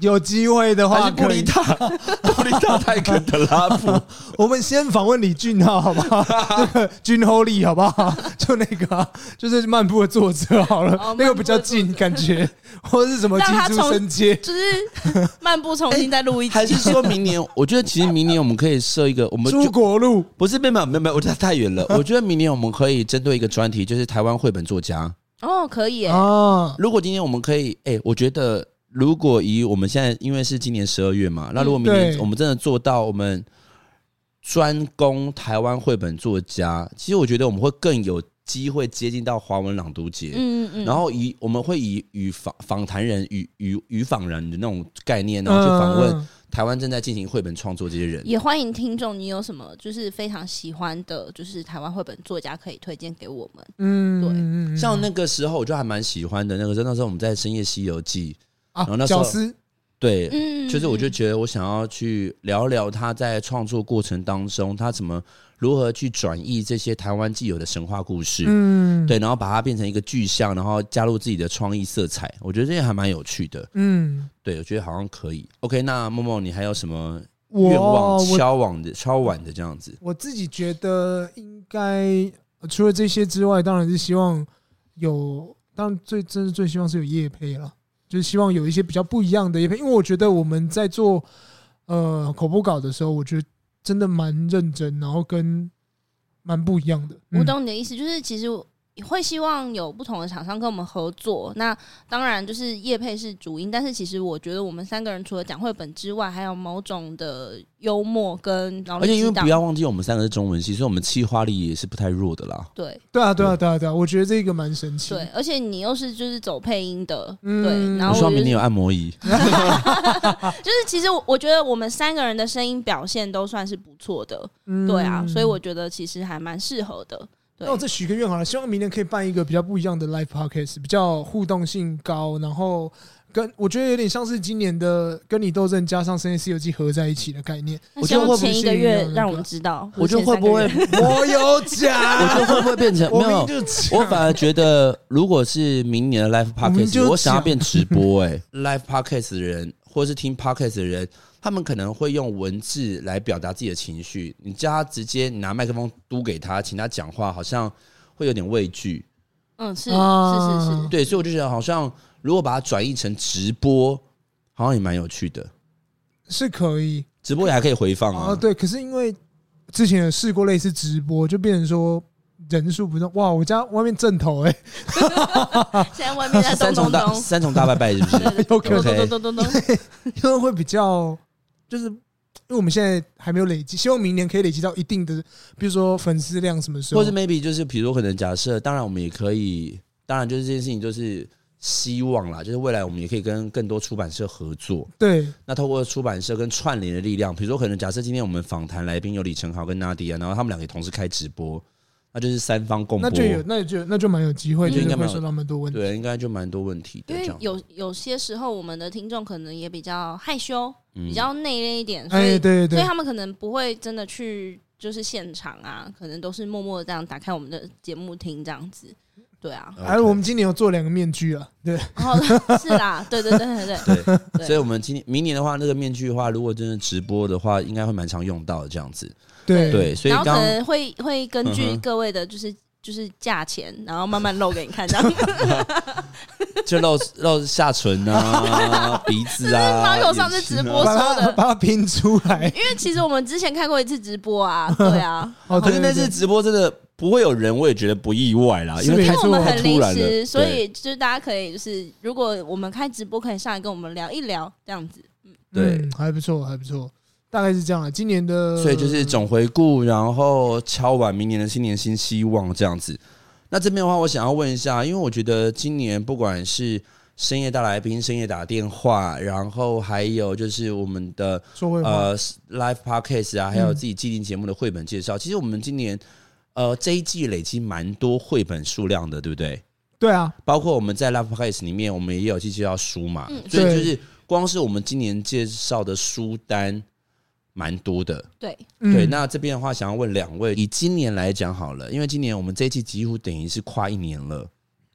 有机会的话， 布丽塔，布丽塔泰肯德拉普。 我们先访问李俊浩好不好？那个君厚利好不好？就那个、啊，就是漫步的作者好了，哦、那个比较近感觉，或者是什么基础升阶， 就是漫步重新再录一集、欸。 还是说明年？我觉得其实明年我们可以设一个，我们出国路不是没有没有没有，我觉得太远了。我觉得明年我们可以针对一个专题，就是台湾绘本作家。 哦，可以耶！ 哦， 如果今天我们可以，哎、欸，我觉得如果以我们现在，因为是今年十二月嘛，那如果明年我们真的做到我们专攻台湾绘本作家，其实我觉得我们会更有机会接近到华文朗读节。嗯嗯，然后以我们会以与访访谈人、与与与访人的那种概念，然后去访问。嗯台湾正在进行绘本创作这些人， 也欢迎听众，你有什么就是非常喜欢的，就是台湾绘本作家可以推荐给我们。嗯， 对，像那个时候我就还蛮喜欢的，那个时候那时候我们在深夜西游记， 啊、 然后那时候角丝对，嗯，就是我就觉得我想要去聊聊他在创作过程当中，他怎么如何去转译这些台湾既有的神话故事，嗯，对，然后把它变成一个具象，然后加入自己的创意色彩，我觉得这些还蛮有趣的，嗯，对，我觉得好像可以。OK， 那默默你还有什么愿望敲碗的敲碗的这样子？ 我自己觉得应该除了这些之外，当然是希望有，当然最真是最希望是有业配啦。就是希望有一些比较不一样的业配，因为我觉得我们在做呃口播稿的时候，我觉得真的蛮认真，然后跟蛮不一样的。 我懂你的意思，就是其实会希望有不同的厂商跟我们合作。那当然就是业配是主因，但是其实我觉得我们三个人除了讲绘本之外，还有某种的幽默跟脑力激荡。 而且因为不要忘记我们三个是中文系，所以我们企划力也是不太弱的啦。 对， 对啊，对啊，对啊，对啊，我觉得这个蛮神奇。 对，而且你又是就是走配音的，嗯、对，然后我希望明年有按摩椅。 就是其实我觉得我们三个人的声音表现都算是不错的，嗯、对啊，所以我觉得其实还蛮适合的。 那我再许个愿好了，希望明年可以办一个比较不一样的 live podcast， 比较互动性高，然后跟我觉得有点像是今年的跟你斗阵加上深夜西游记合在一起的概念。 我觉得会前一个月让我们知道， 我觉得会不会我有讲？ 我觉得会不会变成没有？我反而觉得，如果是明年的 live podcast， 我, 我想要变直播、欸，哎，live podcast 的人或是听 podcast 的人。他们可能会用文字来表达自己的情绪，你叫他直接拿麦克风嘟给他，请他讲话，好像会有点畏惧。 嗯，是、啊、是是是， 对，所以我就觉得好像如果把它转译成直播，好像也蛮有趣的。 是可以， 直播也还可以回放啊。 啊对，可是因为之前有试过类似直播，就变成说人数不动。哇，我家外面阵头哎、 欸，现在外面在咚咚咚， 三重大拜拜是不是？ 有可能， 咚咚咚咚咚， 因为会比较。就是因为我们现在还没有累积，希望明年可以累积到一定的，比如说粉丝量什么时候， 或者 maybe 就是比如说可能假设，当然我们也可以，当然就是这件事情就是希望啦，就是未来我们也可以跟更多出版社合作。 对， 那透过出版社跟串联的力量，比如说可能假设今天我们访谈来宾有李承豪跟娜迪亚，然后他们两个同时开直播。那就是三方共播， 那就有，那就那就蛮有机会，就应该会受到蛮多问题。 对，应该就蛮多问题的。 因为有有些时候，我们的听众可能也比较害羞，嗯、比较内敛一点，所以、哎、对对对，所以他们可能不会真的去就是现场啊，可能都是默默的这样打开我们的节目听这样子。对啊， 还有我们今年有做两个面具啊，对， 哦，是啦，对对对对对对，对所以我们今年明年的话，那个面具的话，如果真的直播的话，应该会蛮常用到的这样子。 对对，所以然后可能会会根据各位的，就是、嗯、就是价钱，然后慢慢露给你看，这样就露露下唇啊、鼻子啊。 马友上次直播说的， 把它, 把它拼出来。 因为其实我们之前看过一次直播啊，对啊。 哦，可是那次直播真的不会有人，我也觉得不意外啦，因为太我们很临时， 所以就是大家可以就是如果我们开直播，可以上来跟我们聊一聊这样子。 嗯，对，嗯、还不错，还不错。大概是这样了，今年的， 所以就是总回顾，然后敲完明年的新年新希望这样子。那这边的话，我想要问一下，因为我觉得今年不管是深夜大来宾、深夜打电话，然后还有就是我们的呃 live podcast 啊，还有自己既定节目的绘本介绍、嗯，其实我们今年呃这一季累积蛮多绘本数量的，对不对？ 对啊，包括我们在 live podcast 里面，我们也有介绍书嘛、嗯，所以就是光是我们今年介绍的书单。蛮多的， 对对。那这边的话，想要问两位，以今年来讲好了，因为今年我们这一季几乎等于是跨一年了。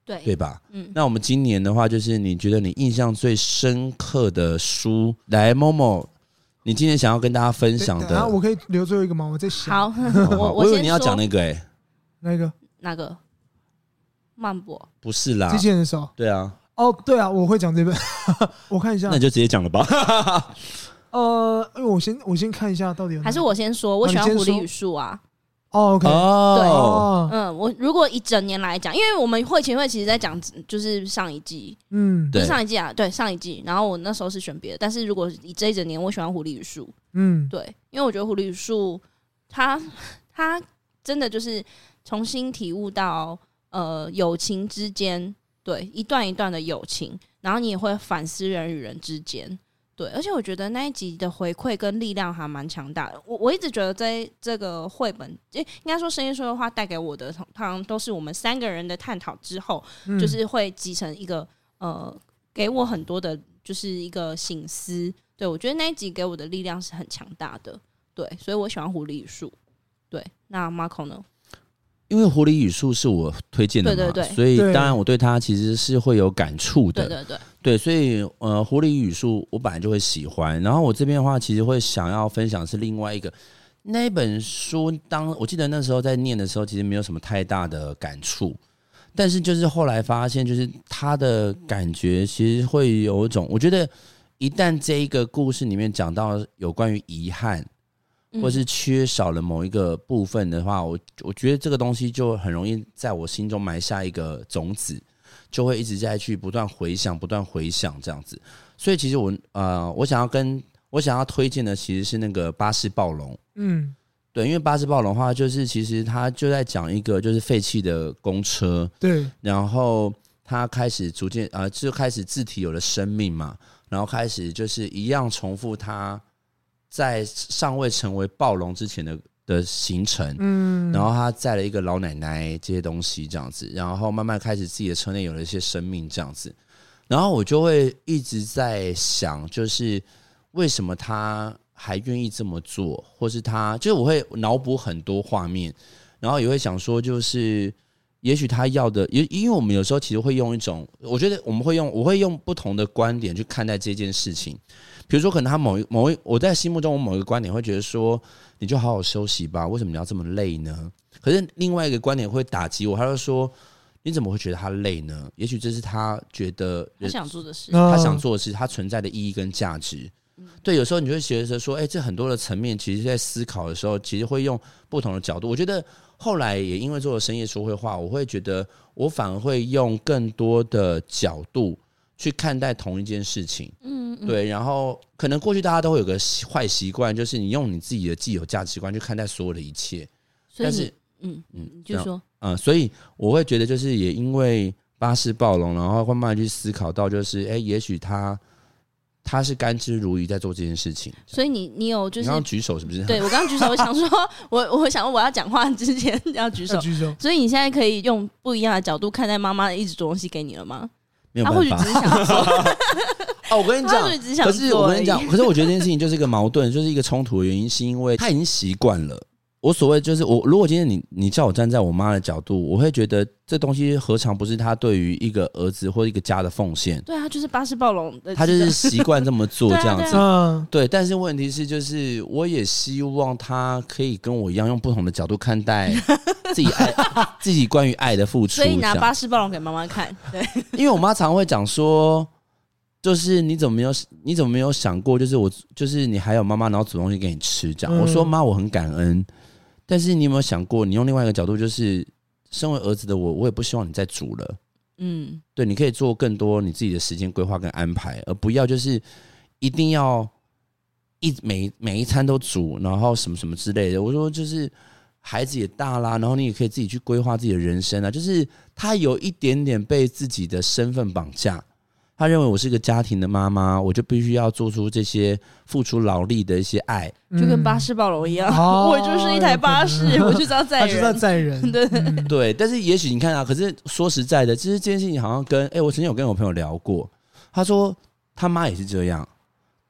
对对吧？ 嗯， 那我们今年的话，就是你觉得你印象最深刻的书，来 Momo， 你今天想要跟大家分享的， 我可以留最后一个吗？我在想。 好，我我以为你要讲那个哎、欸， 那个哪个？曼博？ 不是啦， 机器人的手。 对啊， 哦，对啊，我会讲这本，我看一下。 那你就直接讲了吧。 呃，因为我先我先看一下到底有哪， 还是我先说，我喜欢狐狸语术啊。 哦 ，OK， 哦， 对，嗯，我如果一整年来讲，因为我们会前会其实在讲就是上一季， 嗯， 不是上一季啊，对，上一季。然后我那时候是选别的，但是如果以这一整年，我喜欢狐狸语术， 嗯， 对，因为我觉得狐狸语术，它它真的就是重新体悟到呃友情之间，对，一段一段的友情，然后你也会反思人与人之间。对，而且我觉得那一集的回馈跟力量还蛮强大的。我我一直觉得在这个绘本，应该说深夜说的话带给我的，通常都是我们三个人的探讨之后，嗯、就是会集成一个呃，给我很多的，就是一个省思。对我觉得那一集给我的力量是很强大的。对，所以我喜欢狐狸语术。对，那 Marco 呢？ 因为狐狸语术是我推荐的嘛， 对对对， 所以当然我对他其实是会有感触的， 对对对， 对，所以呃，狐狸语术我本来就会喜欢，然后我这边的话，其实会想要分享是另外一个那一本书当，当我记得那时候在念的时候，其实没有什么太大的感触，但是就是后来发现，就是他的感觉其实会有一种，我觉得一旦这一个故事里面讲到有关于遗憾。或是缺少了某一个部分的话，我我觉得这个东西就很容易在我心中埋下一个种子，就会一直在去不断回想、不断回想这样子。所以其实我呃，我想要跟我想要推荐的其实是那个巴士暴龙，嗯，对，因为巴士暴龙的话，就是其实他就在讲一个就是废弃的公车， 对， 然后他开始逐渐啊、呃，就开始自体有了生命嘛，然后开始就是一样重复他。在尚未成为暴龙之前的的行程，嗯，然后他载了一个老奶奶这些东西这样子，然后慢慢开始自己的车内有了一些生命这样子，然后我就会一直在想，就是为什么他还愿意这么做，或是他就是我会脑补很多画面，然后也会想说，就是也许他要的，因因为我们有时候其实会用一种，我觉得我们会用，我会用不同的观点去看待这件事情。比如说，可能他某一某一，我在心目中我某一个观点会觉得说，你就好好休息吧，为什么你要这么累呢？可是另外一个观点会打击我，他就说，你怎么会觉得他累呢？也许这是他觉得他想做的事， 他想做的事，他存在的意义跟价值。嗯、对，有时候你就会觉得说，哎、欸，这很多的层面，其实在思考的时候，其实会用不同的角度。我觉得后来也因为做了深夜说会话，我会觉得我反而会用更多的角度。去看待同一件事情，嗯，对，然后可能过去大家都会有个坏习惯，就是你用你自己的既有价值观去看待所有的一切，但是， 嗯嗯，你就说， 嗯，所以我会觉得，就是也因为巴士暴龙，然后慢慢去思考到，就是，哎，也许他他是甘之如饴在做这件事情， 所以你你有就是你刚刚举手是不是？ 对我刚刚举手，我想说，我我想我要讲话之前要举手， 要举手， 所以你现在可以用不一样的角度看待妈妈一直煮东西给你了吗？ 他或许只是想做哦，我跟你讲，可是我跟你讲，可是我觉得这件事情就是一个矛盾，就是一个冲突的原因，是因为他已经习惯了。我所谓就是我，如果今天你你叫我站在我妈的角度，我会觉得这东西何尝不是他对于一个儿子或一个家的奉献？ 对啊，就是巴士暴龙的， 他就是习惯这么做这样子。 对, 啊对, 啊、对，但是问题是，就是我也希望他可以跟我一样，用不同的角度看待自己爱自己关于爱的付出。 所以拿巴士暴龙给妈妈看，对， 因为我妈常会讲说。就是你怎么没有你怎么没有想过，就是我就是你还有妈妈，然后煮东西给你吃这样。嗯、我说妈，我很感恩，但是你有没有想过，你用另外一个角度，就是身为儿子的我，我也不希望你再煮了。嗯，对，你可以做更多你自己的时间规划跟安排，而不要就是一定要一每每一餐都煮，然后什么什么之类的。我说就是孩子也大啦，然后你也可以自己去规划自己的人生啊。就是他有一点点被自己的身份绑架。他认为我是个家庭的妈妈，我就必须要做出这些付出劳力的一些爱， 就跟巴士暴龙一样，嗯、我就是一台巴士，嗯、我就是要载人， 他就是要载人， 对、 嗯、 对。但是也许你看啊，可是说实在的，其实这件事情好像跟哎、欸，我曾经有跟我朋友聊过，他说他妈也是这样，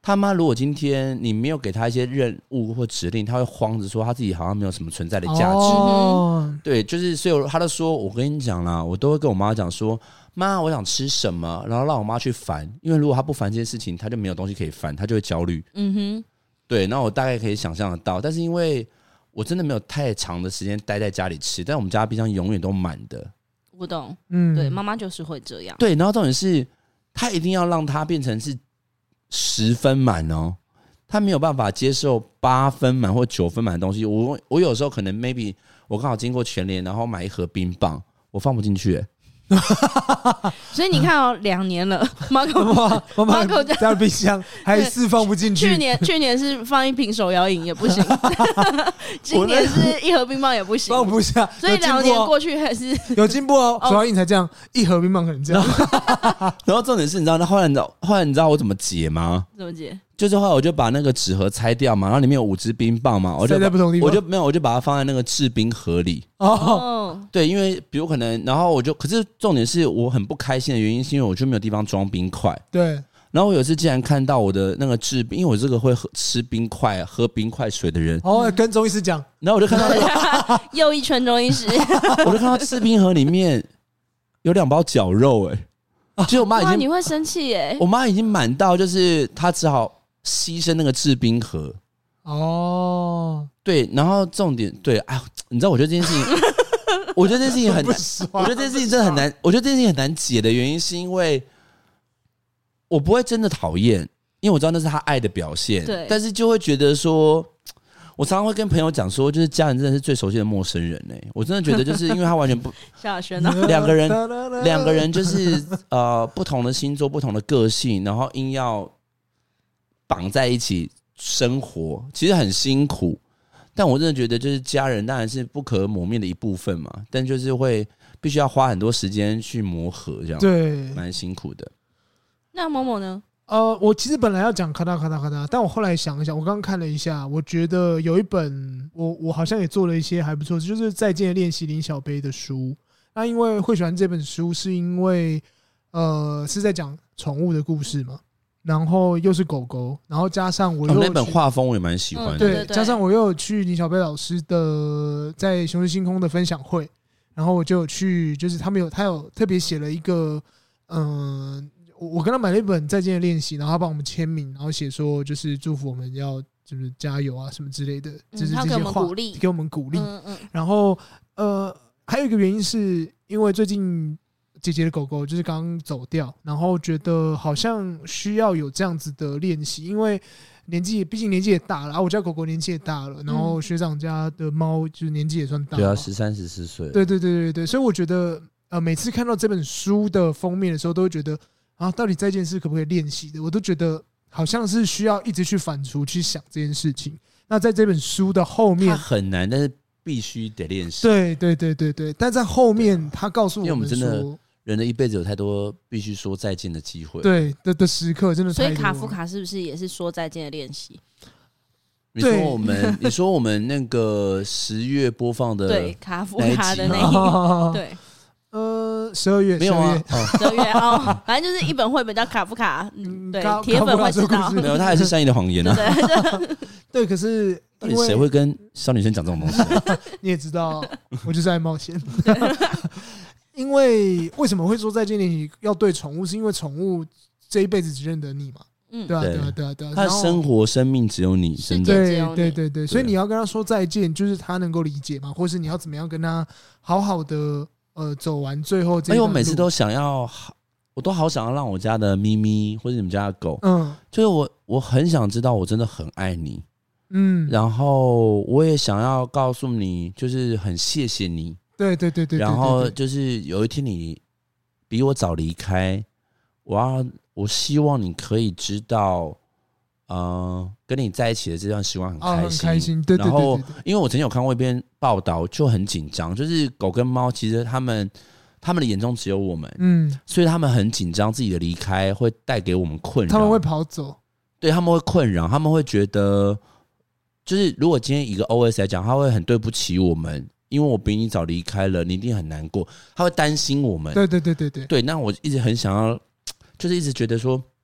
他妈如果今天你没有给他一些任务或指令，他会慌着说他自己好像没有什么存在的价值。哦、对，就是所以他就说，我跟你讲啦，我都会跟我妈讲说，妈，我想吃什么，然后让我妈去烦，因为如果她不烦这件事情，她就没有东西可以烦，她就会焦虑。嗯哼，对，那我大概可以想象得到，但是因为我真的没有太长的时间待在家里吃，但我们家冰箱永远都满的。 我懂，嗯，对，妈妈就是会这样。 对，然后重点是，她一定要让它变成是十分满哦，她没有办法接受八分满或九分满的东西。我我有时候可能 maybe 我刚好经过全联，然后买一盒冰棒，我放不进去、欸。 所以你看哦，两年了 ，Marco Marco 家的冰箱还是放不进去。 去年去年是放一瓶手摇饮也不行，今年是一盒冰棒也不行， 放不下。 所以两年过去还是有进步哦。手摇饮才这样，一盒冰棒可能这样。 然后重点是，你知道那后来你知道后来你知道我怎么解吗？ 怎么解？ 就是后来我就把那个纸盒拆掉嘛，然后里面有五支冰棒嘛，我就在不同地方， 我就没有，我就把它放在那个制冰盒里。哦，对，因为比如可能，然后我就，可是重点是我很不开心的原因，是因为我就没有地方装冰块。 对。 然后我有一次竟然看到我的那个制冰，因为我这个会喝吃冰块、喝冰块水的人。 哦，跟中医师讲， 然后我就看到、那个、又一圈中医师， 我就看到制冰盒里面有两包绞肉、欸，哎，就我妈已经， 你会生气哎、欸， 我妈已经满到就是她只好牺牲那个制冰盒。哦，对，然后重点对，哎，你知道，我觉得这件事情，我觉得这件事情很难，我觉得这件事情真的很难，我觉得这件事情很难解的原因是因为我不会真的讨厌，因为我知道那是他爱的表现，对，但是就会觉得说，我常常会跟朋友讲说，就是家人真的是最熟悉的陌生人哎、欸，我真的觉得就是因为他完全不， 小轩呢， 两个人，两个人就是呃不同的星座、不同的个性，然后硬要绑在一起生活，其实很辛苦。但我真的觉得，就是家人当然是不可磨灭的一部分嘛，但就是会必须要花很多时间去磨合，这样对， 蛮辛苦的。 那某某呢？ 呃，我其实本来要讲咔嗒咔嗒咔嗒，但我后来想一想，我刚刚看了一下，我觉得有一本我我好像也做了一些还不错，就是《再见的练习》林小杯的书。那因为会喜欢这本书，是因为呃是在讲宠物的故事嘛。然后又是狗狗，然后加上我又、 哦、那本画风我也蛮喜欢的、嗯， 对，对对，加上我又有去林小杯老师的在雄狮星空的分享会，然后我就有去，就是他们有他有特别写了一个，嗯、呃，我跟他买了一本再见的练习，然后他帮我们签名，然后写说就是祝福我们要就是加油啊什么之类的，就是这些话、嗯、给我们鼓励，嗯嗯，然后呃还有一个原因是因为最近。姐姐的狗狗就是刚刚走掉，然后觉得好像需要有这样子的练习，因为年纪毕竟年纪也大了，啊，我家狗狗年纪也大了，然后学长家的猫就是年纪也算大了， 对啊，十三十四岁， 对对对对对，所以我觉得呃，每次看到这本书的封面的时候，都会觉得啊，到底这件事可不可以练习的，我都觉得好像是需要一直去反刍去想这件事情。那在这本书的后面， 它很难，但是必须得练习。 对对对对对，但在后面他告诉我们说。 人的一辈子有太多必须说再见的机会， 对 的, 的时刻真的太多。 所以卡夫卡是不是也是说再见的练习？ 你说我们，你说我们那个十月播放的对卡夫卡的那一对， 呃，十二月没有啊， 十二月哦，反正就是一本绘本叫卡夫卡，嗯，对，铁粉会知道， 没有，它还是善意的谎言啊， 对, 对，可是到底谁会跟小女生讲这种东西？ 你也知道，我就是爱冒险。因为为什么会说再见练习要对宠物，是因为宠物这一辈子只认得你嘛，嗯，对啊，对啊，对啊，对啊， 它的生活生命只有你，真的， 对对对对，所以你要跟他说再见，就是他能够理解嘛，或是你要怎么样跟他好好的呃走完最后这一段路。因为我每次都想要，我都好想要让我家的咪咪或者你们家的狗，嗯，就是我我很想知道我真的很爱你，嗯，然后我也想要告诉你，就是很谢谢你。 对对对 对, 對， 然后就是有一天你比我早离开，我要我希望你可以知道，呃，跟你在一起的这段时光很开心，哦、很开心。对对对对对。 然后，因为我曾经有看过一篇报道，就很紧张，就是狗跟猫其实他们他们的眼中只有我们，嗯，所以他们很紧张自己的离开会带给我们困扰， 他们会跑走， 对，他们会困扰，他们会觉得，就是如果今天一个 O S 来讲，他会很对不起我们。因为我比你早离开了，你一定很难过，他会担心我们。 对对对对对， 对。那我一直很想要，就是一直觉得说，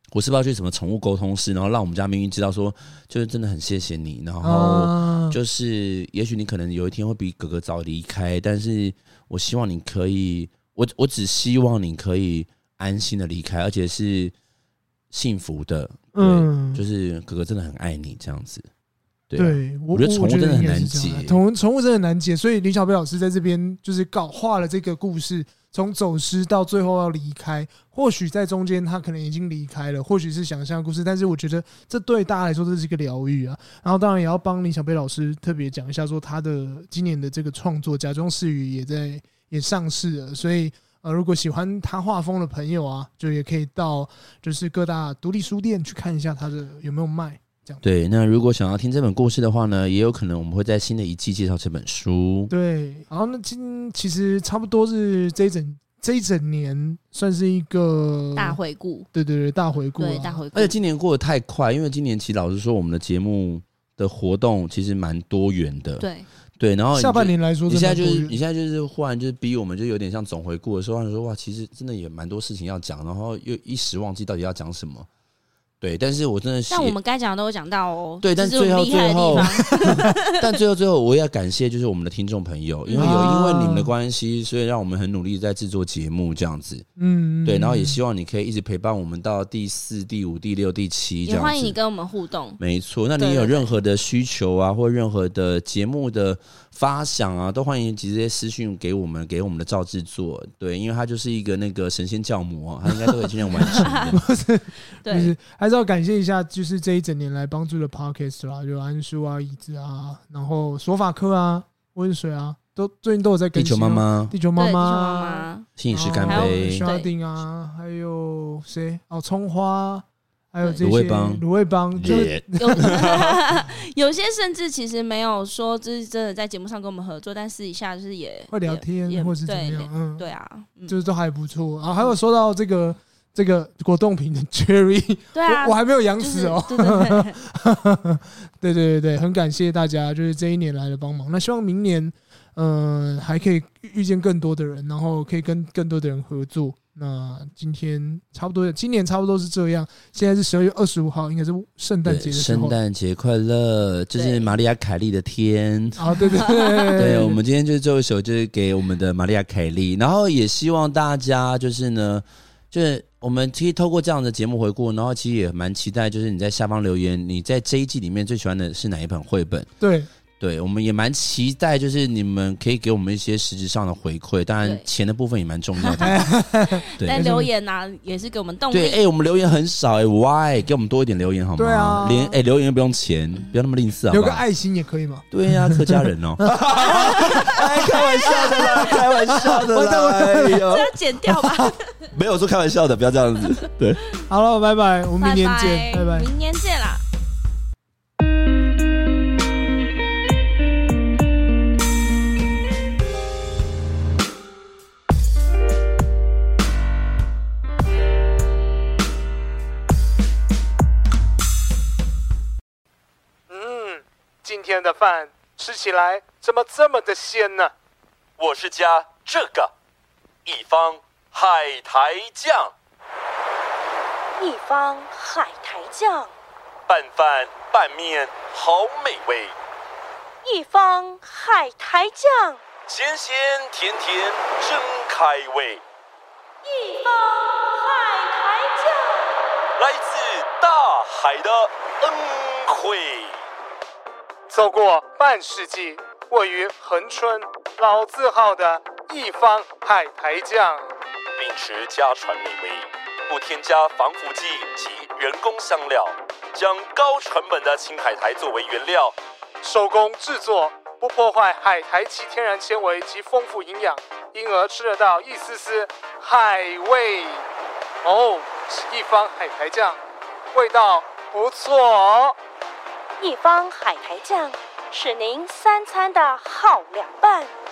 我是不是要去什么宠物沟通室，然后让我们家明明知道说，就是真的很谢谢你，然后就是也许你可能有一天会比哥哥早离开，但是我希望你可以，我我只希望你可以安心的离开，而且是幸福的，对，嗯，就是哥哥真的很爱你这样子。对, 啊、对我, 我觉得宠物真的很难解， 宠宠物真的很难解，所以林小贝老师在这边就是搞画了这个故事，从走失到最后要离开，或许在中间他可能已经离开了，或许是想象故事，但是我觉得这对大家来说这是一个疗愈啊。然后当然也要帮林小贝老师特别讲一下，说他的今年的这个创作《假装是雨》也在也上市了，所以呃，如果喜欢他画风的朋友啊，就也可以到就是各大独立书店去看一下他的有没有卖。 对，那如果想要听这本故事的话呢，也有可能我们会在新的一季介绍这本书。 对，然后那今其实差不多是这一整这一整年算是一个大回顾。 对对对，大回顾、啊， 对大回顾。 而且今年过得太快，因为今年其实老实说，我们的节目的活动其实蛮多元的。 对对，然后下半年来说， 你现在就是你现在就是忽然就是逼我们，就有点像总回顾的时候，说哇，其实真的也蛮多事情要讲，然后又一时忘记到底要讲什么。对，但是我真的是， 但我们该讲的都有讲到哦。 对，但最后最后，但最后最后，我也要感谢就是我们的听众朋友，因为有因为你们的关系，所以让我们很努力在制作节目这样子。嗯，对，然后也希望你可以一直陪伴我们到第四、第五、第六、第七这样子。 也欢迎你跟我们互动。 没错，那你有任何的需求啊，或任何的节目的发想啊，都欢迎直接私讯给我们，给我们的赵制作。对，因为他就是一个那个神仙教母啊，他应该都可以尽量完成的。 不是，对。就是还是要感谢一下，就是这一整年来帮助的 podcast 啦，就安叔啊、椅子啊，然后索法科啊、温水啊，都最近都有在更新、啊。 地球妈妈、 地球妈妈、 心理师干杯、 刷丁啊，还有谁？哦，葱花。还有这些卤味帮，卤味帮，就有有些甚至其实没有说，就是真的在节目上跟我们合作，但私底下就是也会聊天，或是怎么样，嗯， 对啊，嗯、 就是都还不错。然后还有说到这个这个果冻瓶的 Cherry， 对啊， 我, 我还没有养死哦， 就是、对, 对, 对, 对对对，很感谢大家，就是这一年来的帮忙。那希望明年，嗯、呃，还可以遇见更多的人，然后可以跟更多的人合作。那今天差不多，今年差不多是这样。现在是十二月二十五号，应该是圣诞节的时候。 圣诞节快乐，就是玛利亚凯莉的天啊！对对对， 对，我们今天就是最后一首，就是给我们的玛利亚凯莉，然后也希望大家就是呢，就是我们其实透过这样的节目回顾，然后其实也蛮期待，就是你在下方留言，你在这一季里面最喜欢的是哪一本绘本？ 对。 对，我们也蛮期待，就是你们可以给我们一些实质上的回馈，当然钱的部分也蛮重要的。 对，但留言啊也是给我们动力。 对，哎、欸，我们留言很少哎、欸、，why？ 给我们多一点留言好吗？ 对啊， 连哎、欸、留言又不用钱，不要那么吝啬， 留个爱心也可以吗？ 对呀、啊，客家人哦。哎，开玩笑的啦，开玩笑的啦，哎呦， 这要剪掉吧？ 没有说开玩笑的，不要这样子。对， 好了，拜拜，我们明年见，拜拜， 明年见啦。 今天的饭吃起来怎么这么的鲜呢？ 我是加这个一方海苔酱， 一方海苔酱， 拌饭拌面好美味， 一方海苔酱， 咸咸甜甜真开胃， 一方海苔酱， 来自大海的恩惠。 走过半世纪，位于恒春老字号的一方海苔酱， 秉持家传美味，不添加防腐剂及人工香料，将高成本的青海苔作为原料， 手工制作，不破坏海苔其天然纤维及丰富营养，因而吃得到一丝丝海味。哦，是一方海苔酱，味道不错哦。 一方海苔酱是您三餐的好凉拌。